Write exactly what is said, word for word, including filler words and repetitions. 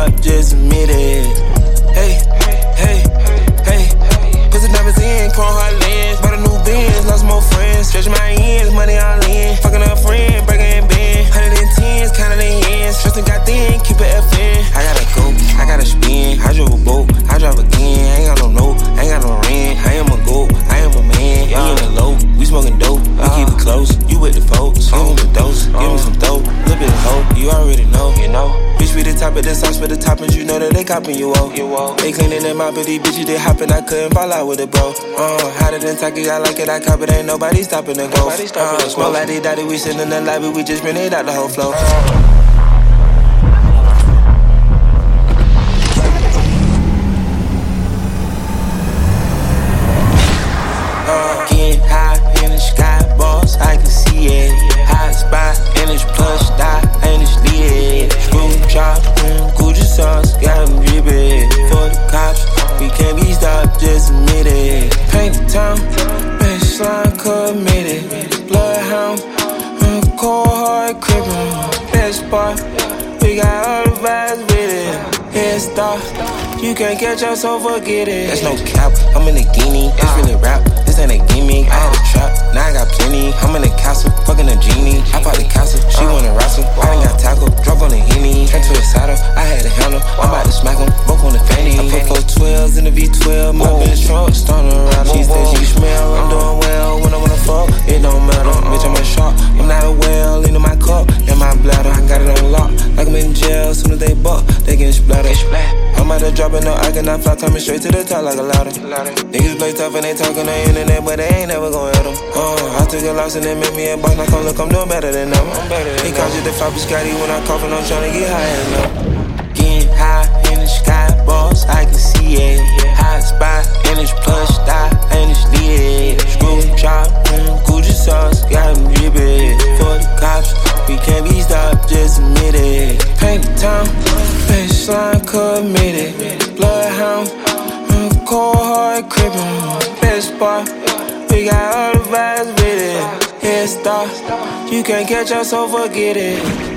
up, just admit it. Hey, hey, hey. Put the diamonds in, chrome hard lens. Bought a new Benz, lost more friends. Stretching my ends, money all in. Fucking a friend, breaking in bend. Hundred and tens, counting in ends. Trusting got thin, keep it F in. I gotta go, I gotta spin. I drove a boat, I drive again. I ain't got no note, I ain't got no rent. I am a goat, I am a man. We in the low, we smoking dope. We keep it close, you with the folks. Give me the dose, give me some dope. Little bit of hope, you already know, you know. Bitch, we the top of the sauce for the toppings, you know that they copping you off. They cleaning them out, but these bitches they hopping, I couldn't fall out with it, bro. Uh, hotter than Taki, I like it, I cop it, ain't nobody stopping the go. Uh, smoke like they daddy, we sitting in the lobby, we just bring it out the whole flow. Uh, getting high in the sky, boss, I can see it. Hot spot, and it's plush, dot, and it's lit. Screw drop, Gucci sauce, got them drippin'. For the cops, we can't be stopped, just admit it. Paint the town, baseline committed. Bloodhound, cold hard crippin'. Best part, we got all the vibes with it. Head start, you can't catch us, so forget it. That's no cap, I'm in a guinea. It's really rap, this ain't a gimmick. I had a trap, now I got plenty. I'm in the castle, fucking a genie. I bought the castle, she wanna wrestle. I done got tackle, drop on the henny. Turn to a saddle, I had a handle. I'm about to smack them, both on the fanny. I put four twelves in the V twelve, my bitch trunk, starting to rattle. She said she smell, I'm doing well. When I wanna fuck, it don't matter. Bitch, I'm a shark, I'm not a whale. Into my cup, in my bladder. I got it on lock, like I'm in jail. Soon as they buck, they get splattered. I'm about to drop it, no, I cannot fly, coming straight to the top like a ladder. Niggas play tough and they talk on the internet, but they ain't never gon' hit them. Uh, I took a loss and they made me a boss, now come look, I'm doing better than them. He calls you the Fabi Scotty when I cough and I'm tryna get high enough. Getting high in the sky, boss, I can see it. Hot spot, and it's plush, dot, and it's lit. Screw drop, Gucci sauce, got them drippin'. For the cops, we can't be stopped, just admit it. Paint the town, baseline committed. Bloodhound, cold hard crippin'. Best part, we got all the vibes with it. Head start, you can't catch us, so forget it.